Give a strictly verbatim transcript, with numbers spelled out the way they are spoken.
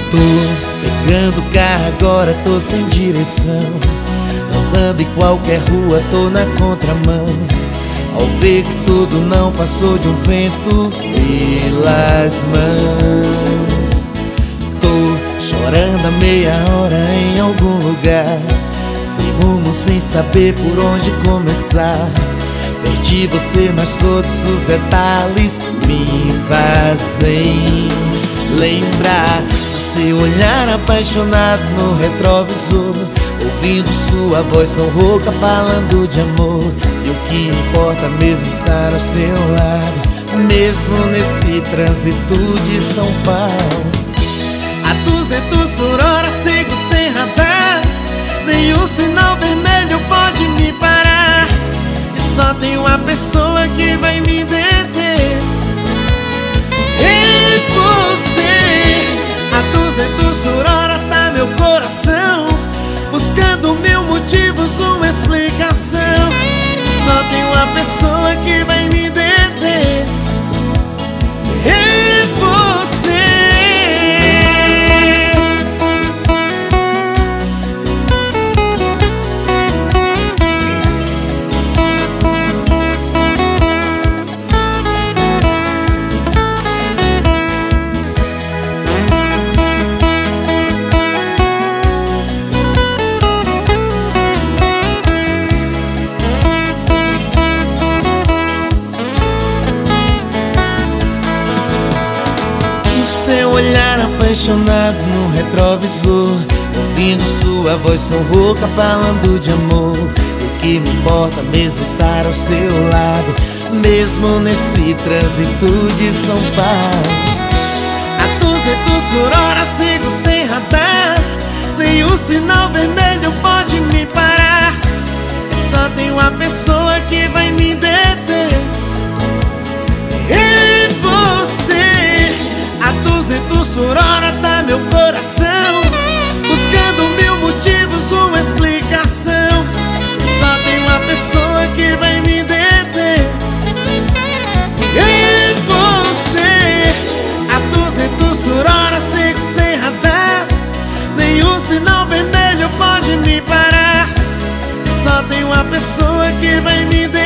Tô pegando carro agora, tô sem direção, andando em qualquer rua, tô na contramão. Ao ver que tudo não passou de um vento pelas mãos, tô chorando há meia hora em algum lugar, sem rumo, sem saber por onde começar. Perdi você, mas todos os detalhes me fazem lembrar do seu olhar apaixonado no retrovisor, ouvindo sua voz tão rouca falando de amor. E o que importa mesmo é estar ao seu lado, mesmo nesse trânsito de São Paulo. A duzentos por hora sigo sem radar, nenhum sinal vermelho pode me parar, e só tem uma pessoa que vai me deter: e você. A duzentos por hora tá meu coração, buscando mil motivos, uma explicação, e só tem uma pessoa que vai me deter: e você. Seu olhar apaixonado no retrovisor, ouvindo sua voz tão rouca falando de amor. O que me importa mesmo é estar ao seu lado, mesmo nesse trânsito de São Paulo. A duzentos por hora sigo sem radar, nenhum sinal vermelho pode me parar, e só tem uma pessoa que vai me deter: e você. A duzentos por hora tá meu coração, buscando mil motivos, uma explicação, e só tem uma pessoa que vai me deter: e você. A duzentos por hora sigo sem radar, nenhum sinal vermelho pode me parar, e só tem uma pessoa que vai me deter: